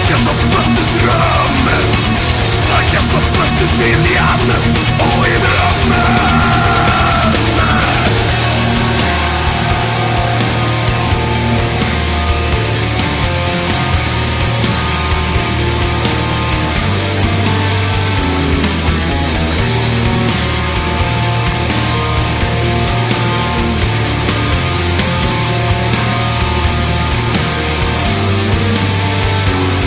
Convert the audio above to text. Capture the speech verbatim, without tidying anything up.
Starka som föds i dröm, starka som föds i viljan och i drömmen.